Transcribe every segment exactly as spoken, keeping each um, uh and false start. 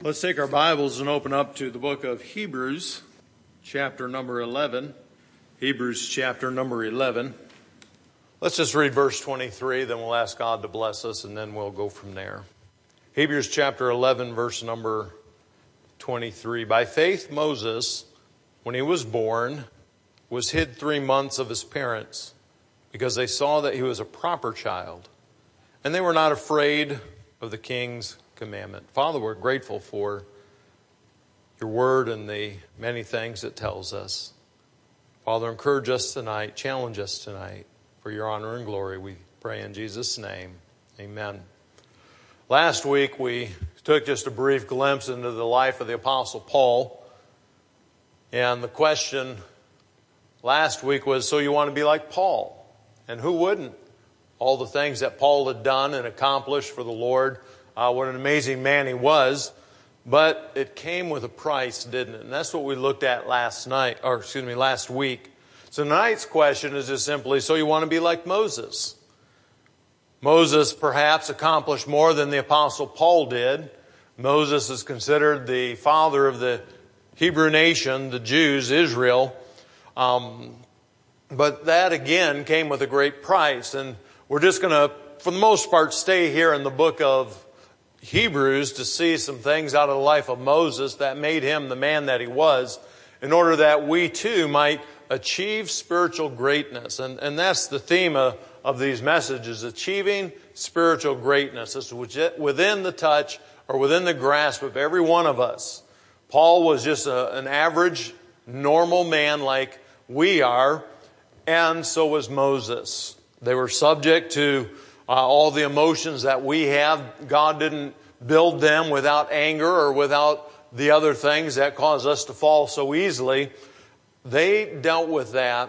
Let's take our Bibles and open up to the book of Hebrews, chapter number eleven. Hebrews chapter number eleven. Let's just read verse twenty-three, then we'll ask God to bless us, and then we'll go from there. Hebrews chapter eleven, verse number twenty-three. By faith Moses, when he was born, was hid three months of his parents, because they saw that he was a proper child, and they were not afraid of the king's commandment. Father, we're grateful for your word and the many things it tells us. Father, encourage us tonight, challenge us tonight for your honor and glory. We pray in Jesus' name. Amen. Last week we took just a brief glimpse into the life of the Apostle Paul. And the question last week was, so you want to be like Paul? And who wouldn't? All the things that Paul had done and accomplished for the Lord. Uh, what an amazing man he was. But it came with a price, didn't it? And that's what we looked at last night, or excuse me, last week. So tonight's question is just simply, so you want to be like Moses? Moses perhaps accomplished more than the Apostle Paul did. Moses is considered the father of the Hebrew nation, the Jews, Israel. Um, but that again came with a great price. And we're just going to, for the most part, stay here in the book of Hebrews to see some things out of the life of Moses that made him the man that he was, in order that we too might achieve spiritual greatness. And, and that's the theme of, of these messages, achieving spiritual greatness. It's within the touch or within the grasp of every one of us. Paul was just a, an average, normal man like we are, and so was Moses. They were subject to Uh, all the emotions that we have. God didn't build them without anger or without the other things that cause us to fall so easily. They dealt with that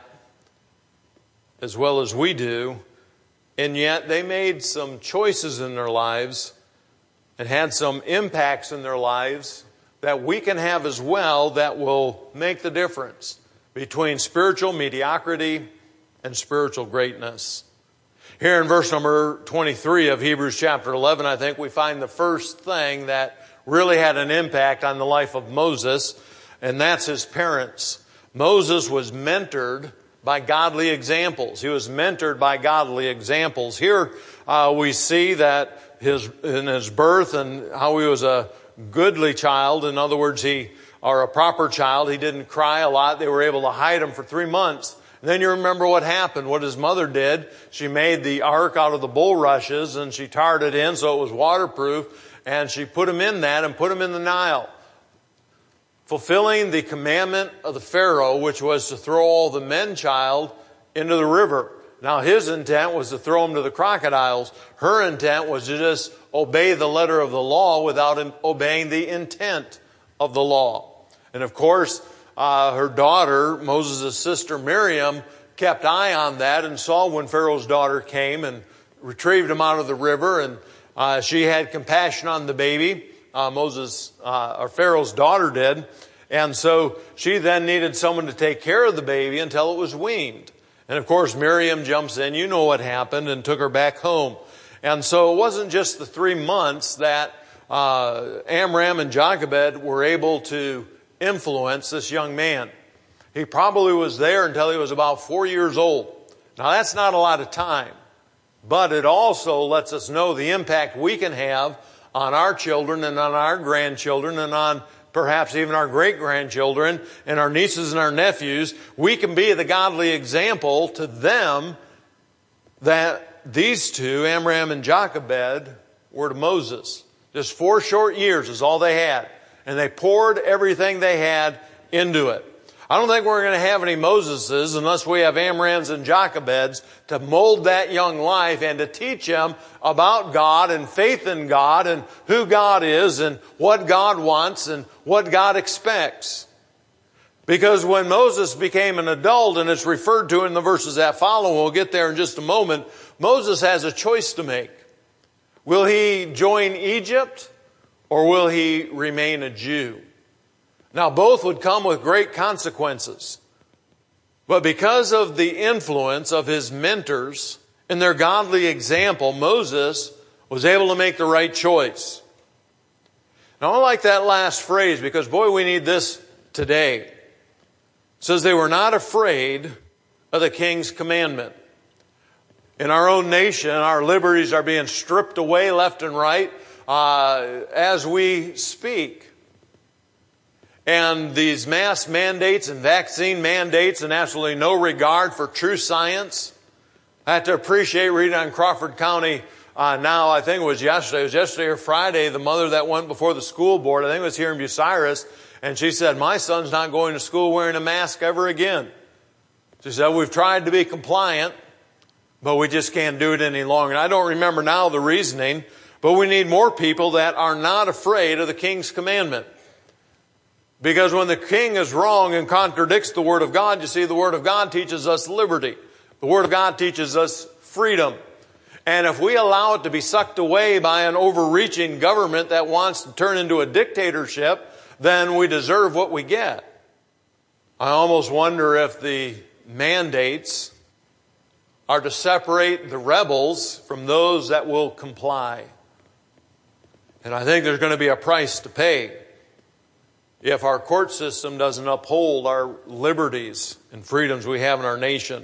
as well as we do, and yet they made some choices in their lives and had some impacts in their lives that we can have as well that will make the difference between spiritual mediocrity and spiritual greatness. Here in verse number twenty-three of Hebrews chapter eleven, I think we find the first thing that really had an impact on the life of Moses, and that's his parents. Moses was mentored by godly examples. He was mentored by godly examples. Here uh, we see that his in his birth and how he was a goodly child. In other words, he or a proper child. He didn't cry a lot. They were able to hide him for three months. And then you remember what happened, what his mother did. She made the ark out of the bulrushes and she tarred it in so it was waterproof, and she put him in that and put him in the Nile, fulfilling the commandment of the Pharaoh, which was to throw all the men-child into the river. Now his intent was to throw them to the crocodiles. Her intent was to just obey the letter of the law without obeying the intent of the law. And of course, Uh, her daughter, Moses' sister Miriam, kept eye on that and saw when Pharaoh's daughter came and retrieved him out of the river. And uh, she had compassion on the baby. Uh, Moses, uh, or Pharaoh's daughter did. And so she then needed someone to take care of the baby until it was weaned. And of course, Miriam jumps in. You know what happened, and took her back home. And so it wasn't just the three months that uh, Amram and Jochebed were able to influence this young man. He probably was there until he was about four years old. Now that's not a lot of time, but it also lets us know the impact we can have on our children and on our grandchildren and on perhaps even our great-grandchildren and our nieces and our nephews. We can be the godly example to them that these two, Amram and Jochebed, were to Moses. Just four short years is all they had. And they poured everything they had into it. I don't think we're going to have any Moseses unless we have Amrams and Jochebeds to mold that young life and to teach them about God and faith in God and who God is and what God wants and what God expects. Because when Moses became an adult, and it's referred to in the verses that follow, we'll get there in just a moment, Moses has a choice to make. Will he join Egypt? Or will he remain a Jew? Now, both would come with great consequences. But because of the influence of his mentors and their godly example, Moses was able to make the right choice. Now I like that last phrase because, boy, we need this today. It says they were not afraid of the king's commandment. In our own nation, our liberties are being stripped away left and right uh, as we speak. And these mask mandates and vaccine mandates and absolutely no regard for true science. I have to appreciate reading on Crawford County uh, now, I think it was yesterday, it was yesterday or Friday, the mother that went before the school board, I think it was here in Bucyrus, and she said, my son's not going to school wearing a mask ever again. She said, we've tried to be compliant, but we just can't do it any longer. And I don't remember now the reasoning, but we need more people that are not afraid of the king's commandment. Because when the king is wrong and contradicts the Word of God, you see, the Word of God teaches us liberty. The Word of God teaches us freedom. And if we allow it to be sucked away by an overreaching government that wants to turn into a dictatorship, then we deserve what we get. I almost wonder if the mandates are to separate the rebels from those that will comply. And I think there's going to be a price to pay if our court system doesn't uphold our liberties and freedoms we have in our nation.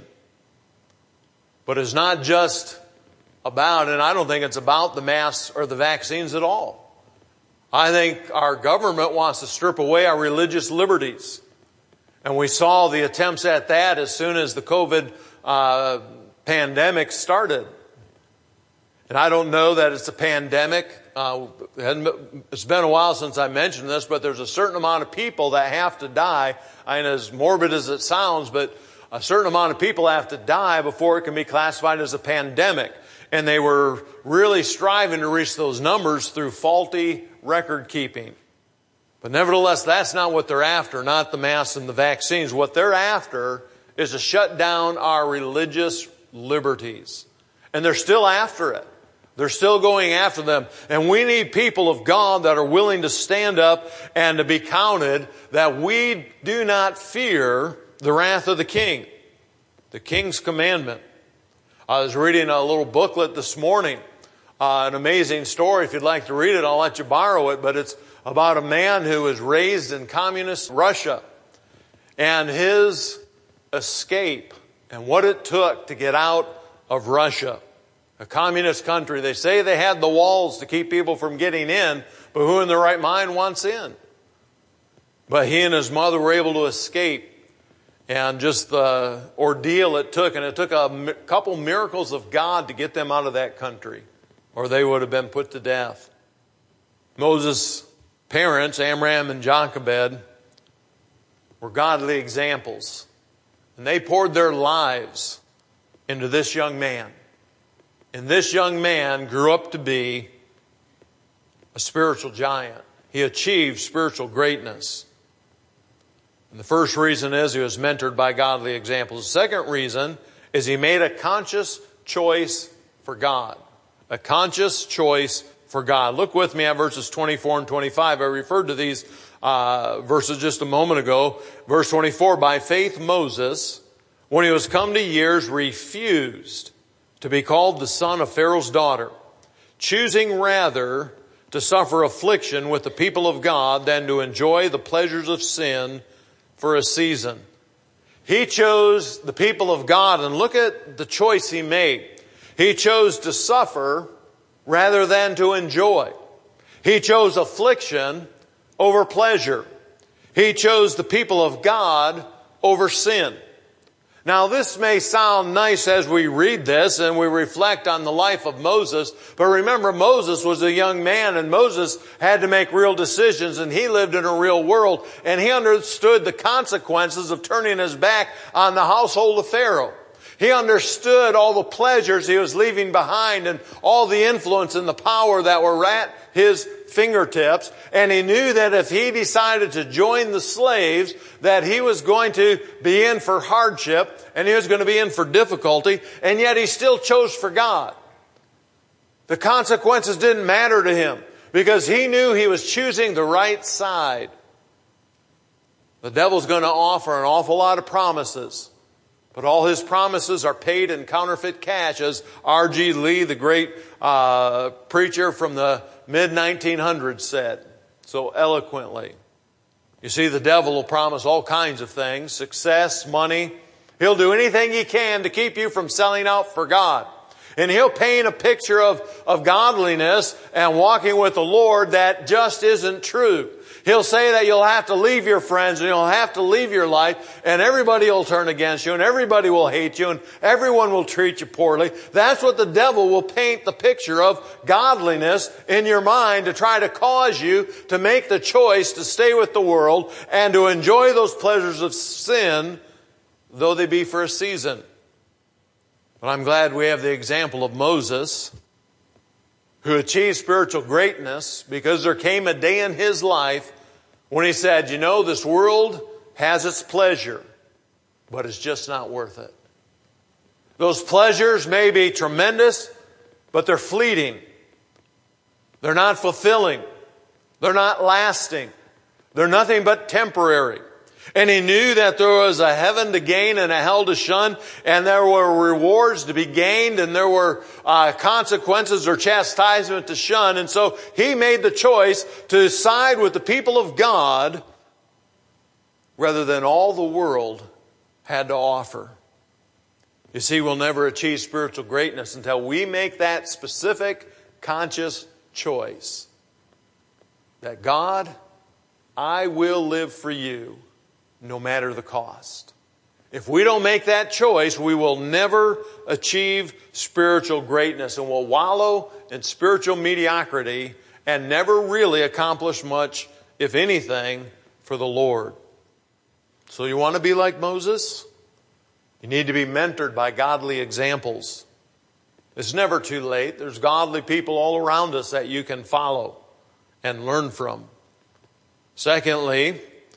But it's not just about, and I don't think it's about the masks or the vaccines at all. I think our government wants to strip away our religious liberties. And we saw the attempts at that as soon as the COVID uh, pandemic started. And I don't know that it's a pandemic. Uh, it's been a while since I mentioned this, but there's a certain amount of people that have to die. And as morbid as it sounds, but a certain amount of people have to die before it can be classified as a pandemic. And they were really striving to reach those numbers through faulty record keeping. But nevertheless, that's not what they're after, not the masks and the vaccines. What they're after is to shut down our religious liberties. And they're still after it. They're still going after them. And we need people of God that are willing to stand up and to be counted, that we do not fear the wrath of the king, the king's commandment. I was reading a little booklet this morning, uh, an amazing story. If you'd like to read it, I'll let you borrow it. But it's about a man who was raised in communist Russia and his escape and what it took to get out of Russia, a communist country. They say they had the walls to keep people from getting in, but who in their right mind wants in? But he and his mother were able to escape. And just the ordeal it took, and it took a couple miracles of God to get them out of that country, or they would have been put to death. Moses' parents, Amram and Jochebed, were godly examples. And they poured their lives into this young man. And this young man grew up to be a spiritual giant. He achieved spiritual greatness. And the first reason is he was mentored by godly examples. The second reason is he made a conscious choice for God. A conscious choice for God. Look with me at verses twenty-four and twenty-five. I referred to these uh, verses just a moment ago. Verse twenty-four, by faith Moses, when he was come to years, refused to be called the son of Pharaoh's daughter, choosing rather to suffer affliction with the people of God than to enjoy the pleasures of sin for a season. He chose the people of God, and look at the choice he made. He chose to suffer rather than to enjoy. He chose affliction over pleasure. He chose the people of God over sin. Now, this may sound nice as we read this and we reflect on the life of Moses, but remember, Moses was a young man, and Moses had to make real decisions, and he lived in a real world, and he understood the consequences of turning his back on the household of Pharaoh. He understood all the pleasures he was leaving behind and all the influence and the power that were at his fingertips. And he knew that if he decided to join the slaves, that he was going to be in for hardship and he was going to be in for difficulty. And yet he still chose for God. The consequences didn't matter to him because he knew he was choosing the right side. The devil's going to offer an awful lot of promises. But all his promises are paid in counterfeit cash, as R G Lee, the great uh, preacher from the mid nineteen hundreds, said. so eloquently. You see, the devil will promise all kinds of things, success, money. He'll do anything he can to keep you from selling out for God. And he'll paint a picture of, of godliness and walking with the Lord that just isn't true. He'll say that you'll have to leave your friends and you'll have to leave your life and everybody will turn against you and everybody will hate you and everyone will treat you poorly. That's what the devil will paint the picture of godliness in your mind to try to cause you to make the choice to stay with the world and to enjoy those pleasures of sin, though they be for a season. But I'm glad we have the example of Moses, who achieved spiritual greatness because there came a day in his life when he said, you know, this world has its pleasure, but it's just not worth it. Those pleasures may be tremendous, but they're fleeting. They're not fulfilling. They're not lasting. They're nothing but temporary. And he knew that there was a heaven to gain and a hell to shun, and there were rewards to be gained, and there were uh, consequences or chastisement to shun. And so he made the choice to side with the people of God rather than all the world had to offer. You see, we'll never achieve spiritual greatness until we make that specific, conscious choice that God, I will live for you, no matter the cost. If we don't make that choice, we will never achieve spiritual greatness and will wallow in spiritual mediocrity and never really accomplish much, if anything, for the Lord. So you want to be like Moses? You need to be mentored by godly examples. It's never too late. There's godly people all around us that you can follow and learn from. Secondly,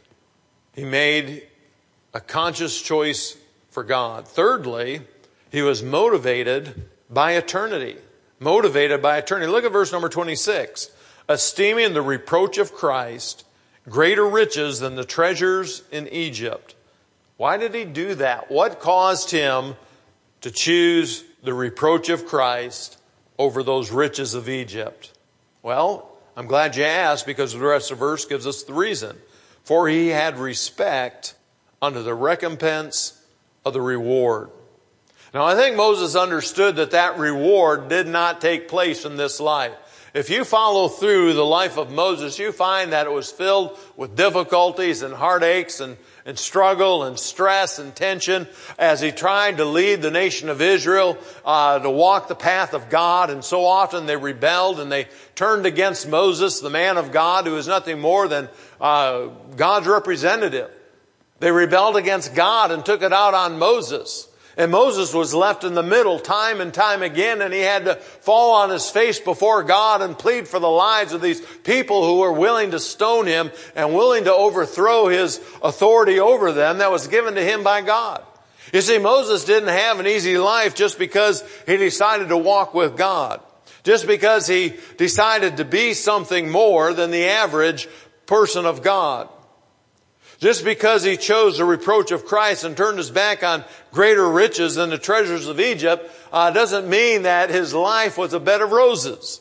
he made a conscious choice for God. Thirdly, he was motivated by eternity. Motivated by eternity. Look at verse number twenty-six. Esteeming the reproach of Christ greater riches than the treasures in Egypt. Why did he do that? What caused him to choose the reproach of Christ over those riches of Egypt? Well, I'm glad you asked, because the rest of the verse gives us the reason. For he had respect unto the recompense of the reward. Now, I think Moses understood that that reward did not take place in this life. If you follow through the life of Moses, you find that it was filled with difficulties and heartaches and, and struggle and stress and tension as he tried to lead the nation of Israel uh, to walk the path of God. And so often they rebelled and they turned against Moses, the man of God, who is nothing more than uh, God's representative. They rebelled against God and took it out on Moses. And Moses was left in the middle time and time again, and he had to fall on his face before God and plead for the lives of these people who were willing to stone him and willing to overthrow his authority over them that was given to him by God. You see, Moses didn't have an easy life just because he decided to walk with God. Just because he decided to be something more than the average person of God. Just because he chose the reproach of Christ and turned his back on greater riches than the treasures of Egypt uh, doesn't mean that his life was a bed of roses.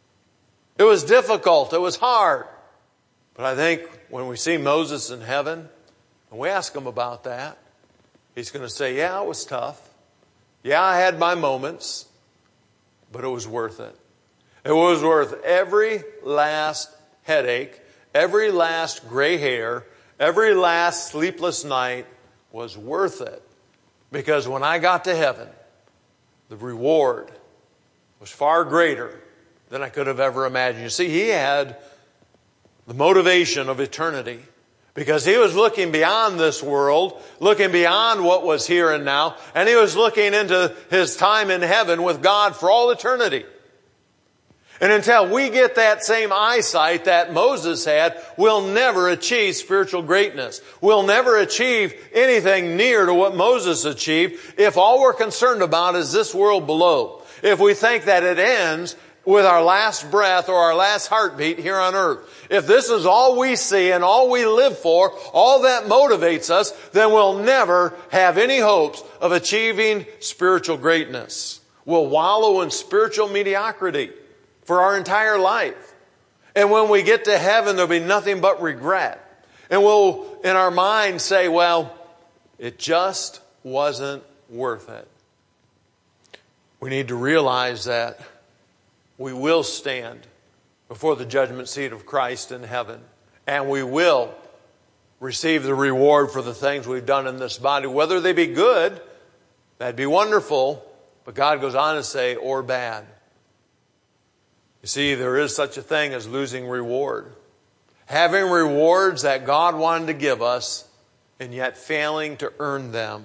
It was difficult. It was hard. But I think when we see Moses in heaven and we ask him about that, he's going to say, yeah, it was tough. Yeah, I had my moments, but it was worth it. It was worth every last headache, every last gray hair, every last sleepless night was worth it. Because when I got to heaven, the reward was far greater than I could have ever imagined. You see, he had the motivation of eternity. Because he was looking beyond this world, looking beyond what was here and now, and he was looking into his time in heaven with God for all eternity. And until we get that same eyesight that Moses had, we'll never achieve spiritual greatness. We'll never achieve anything near to what Moses achieved if all we're concerned about is this world below. If we think that it ends with our last breath or our last heartbeat here on earth. If this is all we see and all we live for, all that motivates us, then we'll never have any hopes of achieving spiritual greatness. We'll wallow in spiritual mediocrity for our entire life. And when we get to heaven, there'll be nothing but regret. And we'll, in our mind, say, well, it just wasn't worth it. We need to realize that we will stand before the judgment seat of Christ in heaven. And we will receive the reward for the things we've done in this body. Whether they be good, that'd be wonderful. But God goes on to say, or bad. You see, there is such a thing as losing reward. Having rewards that God wanted to give us, and yet failing to earn them.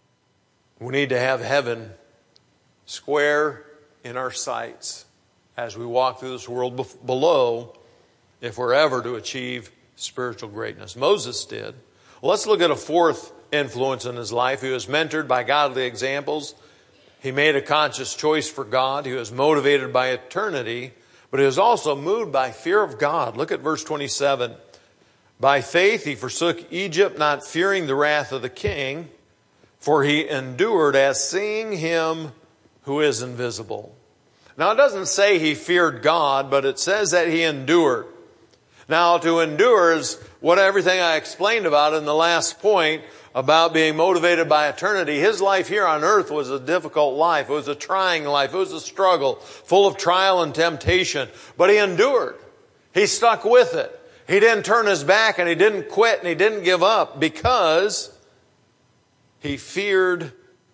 We need to have heaven square in our sights as we walk through this world below, if we're ever to achieve spiritual greatness. Moses did. Well, let's look at a fourth influence in his life. He was mentored by godly examples. He made a conscious choice for God. He was motivated by eternity, but he was also moved by fear of God. Look at verse twenty-seven. By faith he forsook Egypt, not fearing the wrath of the king, for he endured as seeing him who is invisible. Now it doesn't say he feared God, but it says that he endured. Now to endure is what everything I explained about in the last point about being motivated by eternity. His life here on earth was a difficult life. It was a trying life. It was a struggle, full of trial and temptation. But he endured. He stuck with it. He didn't turn his back and he didn't quit and he didn't give up because he feared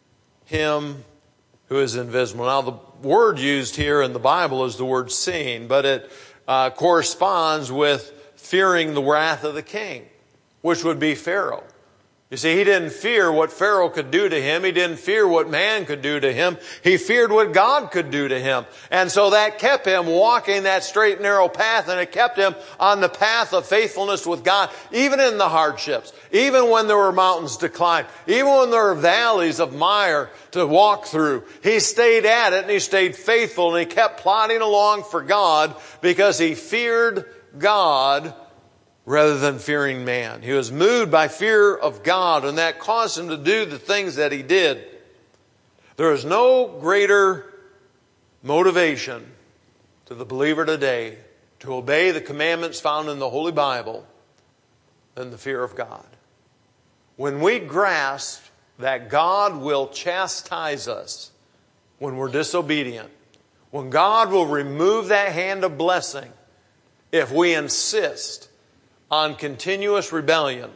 him who is invisible. Now the word used here in the Bible is the word seeing, but it uh, corresponds with fearing the wrath of the king, which would be Pharaoh. You see, he didn't fear what Pharaoh could do to him. He didn't fear what man could do to him. He feared what God could do to him. And so that kept him walking that straight and narrow path, and it kept him on the path of faithfulness with God, even in the hardships, even when there were mountains to climb, even when there were valleys of mire to walk through. He stayed at it and he stayed faithful and he kept plodding along for God because he feared God rather than fearing man. He was moved by fear of God, and that caused him to do the things that he did. There is no greater motivation to the believer today to obey the commandments found in the Holy Bible than the fear of God. When we grasp that God will chastise us when we're disobedient, when God will remove that hand of blessing if we insist on continuous rebellion,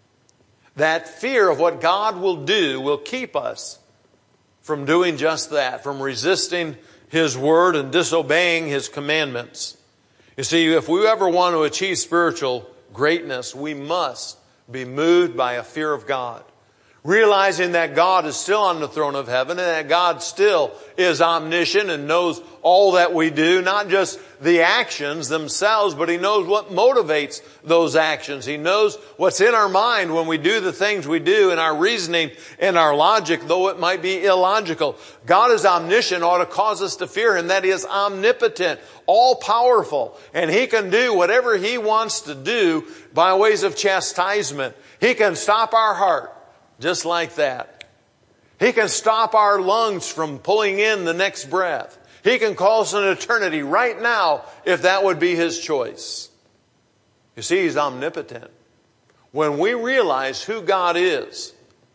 that fear of what God will do will keep us from doing just that, from resisting His word and disobeying His commandments. You see, if we ever want to achieve spiritual greatness, we must be moved by a fear of God. Realizing that God is still on the throne of heaven and that God still is omniscient and knows all that we do, not just the actions themselves, but He knows what motivates those actions. He knows what's in our mind when we do the things we do, and our reasoning and our logic, though it might be illogical. God is omniscient, ought to cause us to fear Him, that He is omnipotent, all-powerful, and He can do whatever He wants to do by ways of chastisement. He can stop our heart just like that. He can stop our lungs from pulling in the next breath. He can cause an eternity right now if that would be His choice. You see, He's omnipotent. When we realize who God is,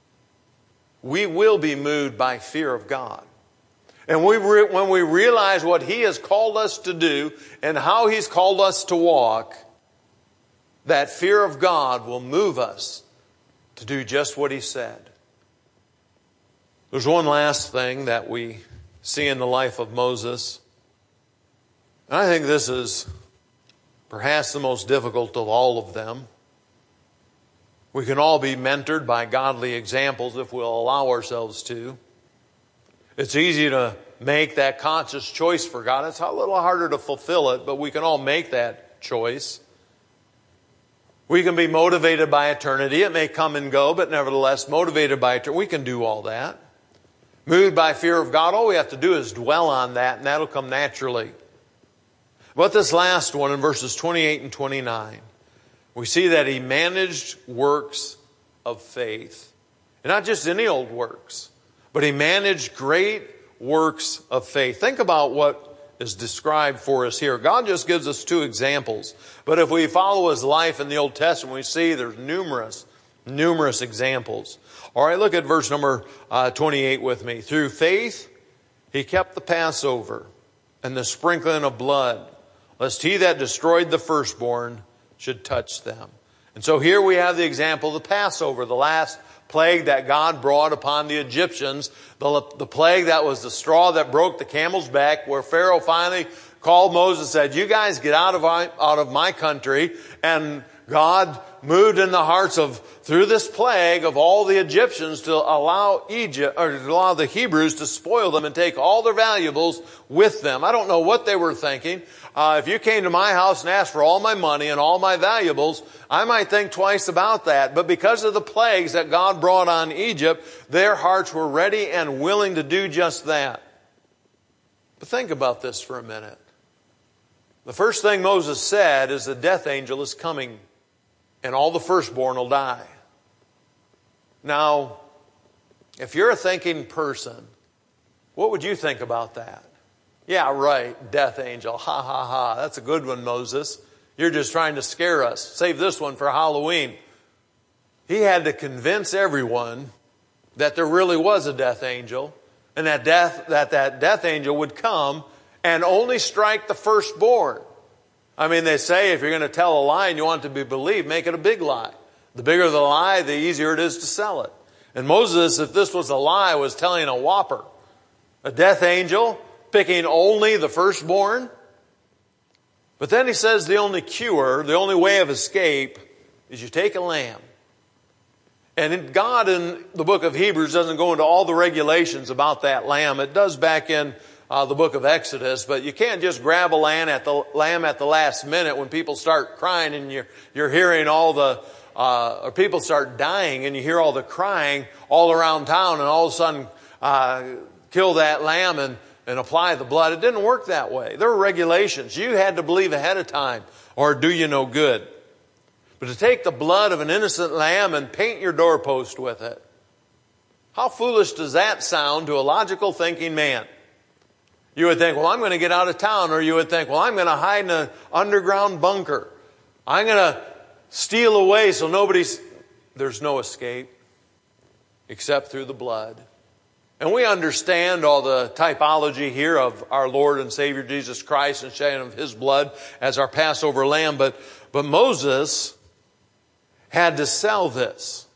we will be moved by fear of God. And we re- when we realize what He has called us to do and how He's called us to walk, that fear of God will move us to do just what He said. There's one last thing that we see in the life of Moses. And I think this is perhaps the most difficult of all of them. We can all be mentored by godly examples if we'll allow ourselves to. It's easy to make that conscious choice for God. It's a little harder to fulfill it, but we can all make that choice. We can be motivated by eternity. It may come and go, but nevertheless, motivated by eternity. We can do all that. Moved by fear of God, all we have to do is dwell on that, and that'll come naturally. But this last one, in verses twenty-eight and twenty-nine, we see that he managed works of faith. And not just any old works, but he managed great works of faith. Think about what is described for us here. God just gives us two examples. But if we follow his life in the Old Testament, we see there's numerous, numerous examples. All right, look at verse number uh, twenty-eight with me. Through faith, he kept the Passover and the sprinkling of blood, lest he that destroyed the firstborn should touch them. And so here we have the example of the Passover, the last plague that God brought upon the Egyptians, the, the plague that was the straw that broke the camel's back, where Pharaoh finally called Moses and said, you guys get out of my, out of my country. And God moved in the hearts of, through this plague of all the Egyptians, to allow Egypt, or to allow the Hebrews to spoil them and take all their valuables with them. I don't know what they were thinking. Uh, if you came to my house and asked for all my money and all my valuables, I might think twice about that. But because of the plagues that God brought on Egypt, their hearts were ready and willing to do just that. But think about this for a minute. The first thing Moses said is the death angel is coming and all the firstborn will die. Now, if you're a thinking person, what would you think about that? Yeah, right, death angel. Ha, ha, ha. That's a good one, Moses. You're just trying to scare us. Save this one for Halloween. He had to convince everyone that there really was a death angel, and that death, that, that death angel would come and only strike the firstborn. I mean, they say if you're going to tell a lie and you want it to be believed, make it a big lie. The bigger the lie, the easier it is to sell it. And Moses, if this was a lie, was telling a whopper. A death angel picking only the firstborn. But then he says the only cure, the only way of escape, is you take a lamb. And God in the book of Hebrews doesn't go into all the regulations about that lamb. It does back in uh, the book of Exodus, but you can't just grab a lamb at the lamb at the last minute when people start crying and you're you're hearing all the uh, or people start dying and you hear all the crying all around town, and all of a sudden uh, kill that lamb and and apply the blood. It didn't work that way. There were regulations. You had to believe ahead of time, or do you no good. But to take the blood of an innocent lamb and paint your doorpost with it, how foolish does that sound to a logical thinking man? You would think, well, I'm going to get out of town. Or you would think, well, I'm going to hide in an underground bunker. I'm going to steal away so nobody's... There's no escape except through the blood. And we understand all the typology here of our Lord and Savior Jesus Christ and shedding of his blood as our Passover lamb. But, but Moses had to sell this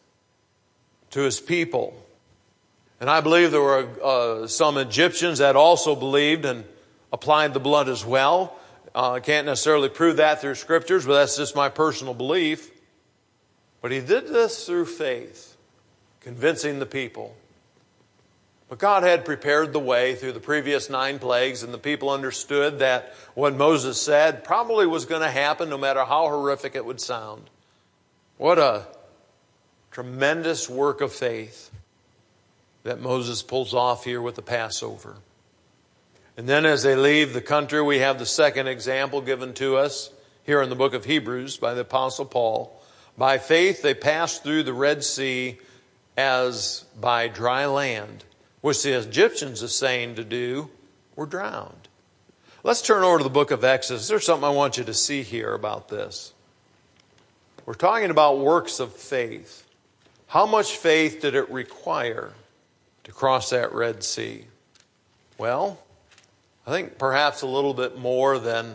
to his people. And I believe there were uh, some Egyptians that also believed and applied the blood as well. Uh, I can't necessarily prove that through scriptures, but that's just my personal belief. But he did this through faith, convincing the people. But God had prepared the way through the previous nine plagues, and the people understood that what Moses said probably was going to happen no matter how horrific it would sound. What a tremendous work of faith that Moses pulls off here with the Passover. And then as they leave the country, we have the second example given to us here in the book of Hebrews by the Apostle Paul. By faith they passed through the Red Sea as by dry land, which the Egyptians, essaying to do, were drowned. Let's turn over to the book of Exodus. There's something I want you to see here about this. We're talking about works of faith. How much faith did it require to cross that Red Sea? Well, I think perhaps a little bit more than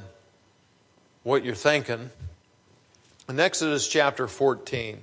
what you're thinking. In Exodus chapter fourteen, in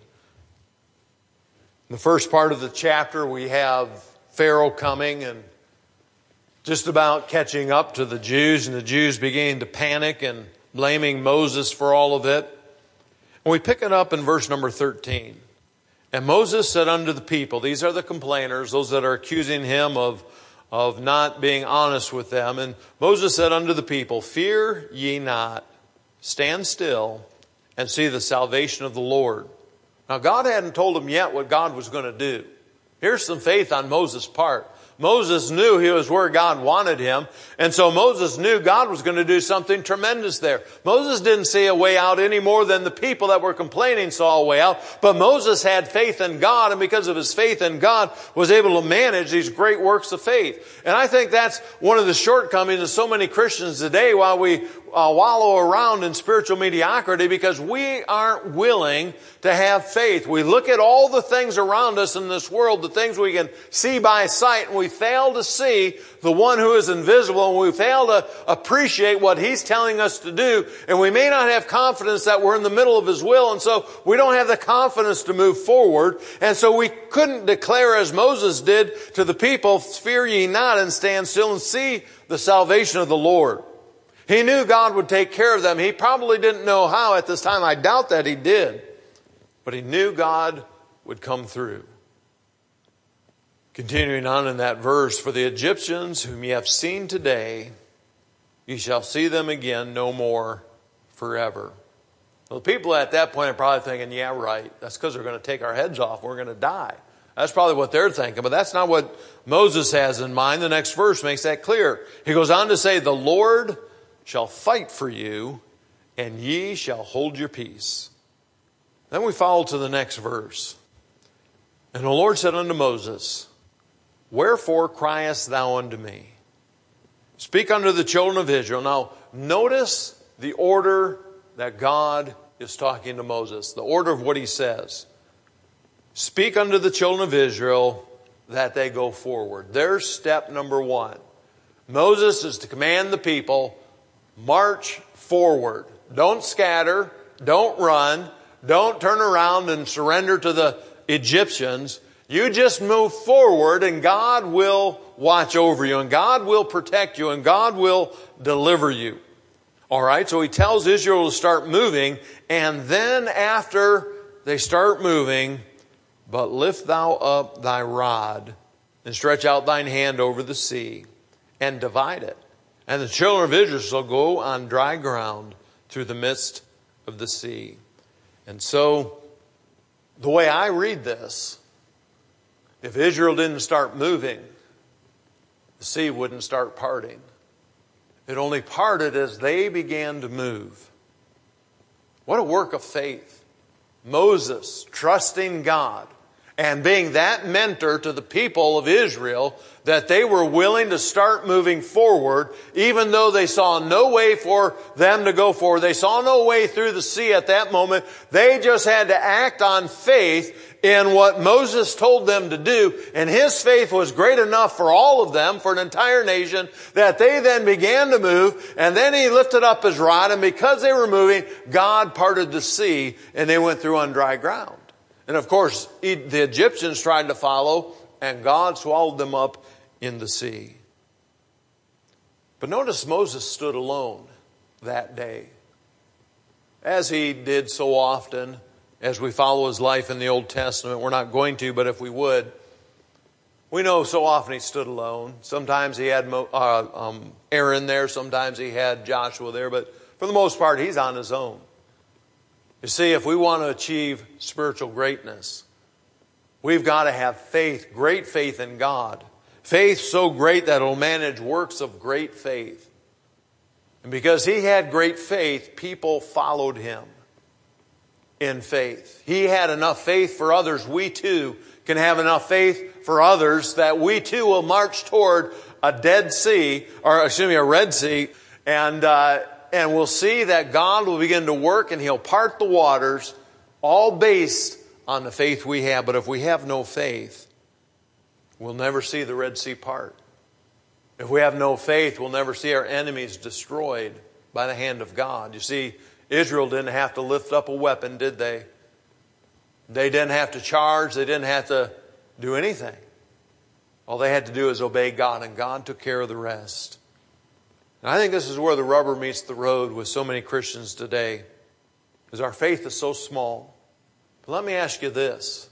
the first part of the chapter, we have Pharaoh coming and just about catching up to the Jews, and the Jews beginning to panic and blaming Moses for all of it. And we pick it up in verse number thirteen. And Moses said unto the people, these are the complainers, those that are accusing him of, of not being honest with them. And Moses said unto the people, fear ye not, stand still and see the salvation of the Lord. Now God hadn't told them yet what God was going to do. Here's some faith on Moses' part. Moses knew he was where God wanted him. And so Moses knew God was going to do something tremendous there. Moses didn't see a way out any more than the people that were complaining saw a way out. But Moses had faith in God, and because of his faith in God, was able to manage these great works of faith. And I think that's one of the shortcomings of so many Christians today while we Uh, wallow around in spiritual mediocrity, because we aren't willing to have faith. We look at all the things around us in this world, the things we can see by sight, and we fail to see the one who is invisible, and we fail to appreciate what He's telling us to do, and we may not have confidence that we're in the middle of His will, and so we don't have the confidence to move forward, and so we couldn't declare as Moses did to the people, "Fear ye not, and stand still and see the salvation of the Lord." He knew God would take care of them. He probably didn't know how at this time. I doubt that he did. But he knew God would come through. Continuing on in that verse, "For the Egyptians whom ye have seen today, ye shall see them again no more forever." Well, the people at that point are probably thinking, "Yeah, right. That's because they're going to take our heads off. We're going to die." That's probably what they're thinking. But that's not what Moses has in mind. The next verse makes that clear. He goes on to say, "The Lord shall fight for you, and ye shall hold your peace." Then we follow to the next verse. "And the Lord said unto Moses, Wherefore criest thou unto me? Speak unto the children of Israel." Now, notice the order that God is talking to Moses, the order of what he says. Speak unto the children of Israel that they go forward. There's step number one. Moses is to command the people, march forward. Don't scatter. Don't run. Don't turn around and surrender to the Egyptians. You just move forward, and God will watch over you, and God will protect you, and God will deliver you. All right, so he tells Israel to start moving, and then after they start moving, "But lift thou up thy rod, and stretch out thine hand over the sea, and divide it. And the children of Israel shall go on dry ground through the midst of the sea." And so, the way I read this, if Israel didn't start moving, the sea wouldn't start parting. It only parted as they began to move. What a work of faith. Moses trusting God and being that mentor to the people of Israel, that they were willing to start moving forward, even though they saw no way for them to go forward. They saw no way through the sea at that moment. They just had to act on faith in what Moses told them to do. And his faith was great enough for all of them, for an entire nation, that they then began to move. And then he lifted up his rod, and because they were moving, God parted the sea, and they went through on dry ground. And of course, the Egyptians tried to follow, and God swallowed them up in the sea. But notice Moses stood alone that day, as he did so often as we follow his life in the Old Testament. We're not going to, but if we would, we know so often he stood alone. Sometimes he had uh, um, Aaron there, sometimes he had Joshua there, but for the most part, he's on his own. You see, if we want to achieve spiritual greatness, we've got to have faith, great faith in God. Faith so great that it'll manage works of great faith. And because he had great faith, people followed him in faith. He had enough faith for others. We too can have enough faith for others that we too will march toward a Dead Sea, or excuse me, a Red Sea, and uh, and we'll see that God will begin to work, and He'll part the waters, all based on the faith we have. But if we have no faith, we'll never see the Red Sea part. If we have no faith, we'll never see our enemies destroyed by the hand of God. You see, Israel didn't have to lift up a weapon, did they? They didn't have to charge. They didn't have to do anything. All they had to do is obey God, and God took care of the rest. And I think this is where the rubber meets the road with so many Christians today, is our faith is so small. But let me ask you this.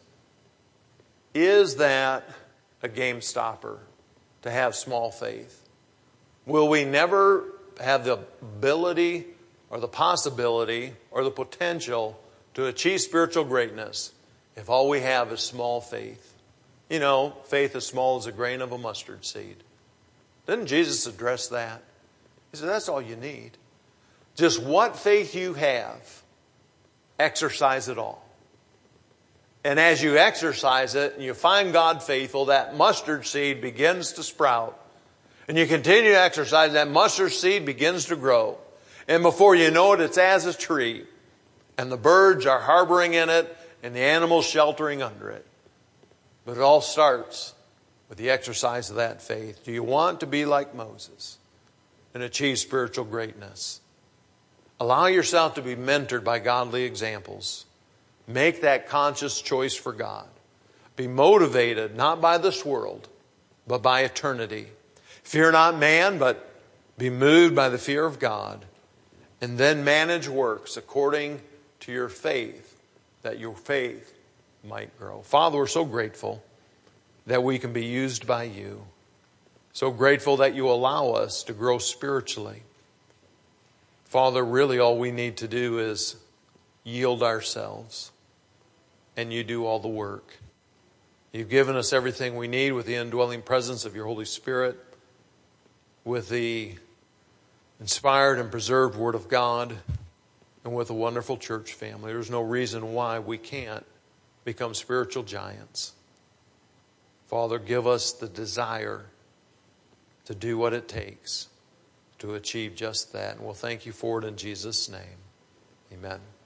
Is that a game stopper to have small faith? Will we never have the ability or the possibility or the potential to achieve spiritual greatness if all we have is small faith? You know, faith as small as a grain of a mustard seed. Didn't Jesus address that? He said, that's all you need. Just what faith you have, exercise it all. And as you exercise it and you find God faithful, that mustard seed begins to sprout. And you continue to exercise, that mustard seed begins to grow. And before you know it, it's as a tree. And the birds are harboring in it and the animals sheltering under it. But it all starts with the exercise of that faith. Do you want to be like Moses and achieve spiritual greatness? Allow yourself to be mentored by godly examples. Make that conscious choice for God. Be motivated not by this world, but by eternity. Fear not man, but be moved by the fear of God. And then manage works according to your faith, that your faith might grow. Father, we're so grateful that we can be used by you. So grateful that you allow us to grow spiritually. Father, really all we need to do is yield ourselves, and you do all the work. You've given us everything we need with the indwelling presence of your Holy Spirit, with the inspired and preserved Word of God, and with a wonderful church family. There's no reason why we can't become spiritual giants. Father, give us the desire to do what it takes to achieve just that. And we'll thank you for it in Jesus' name. Amen.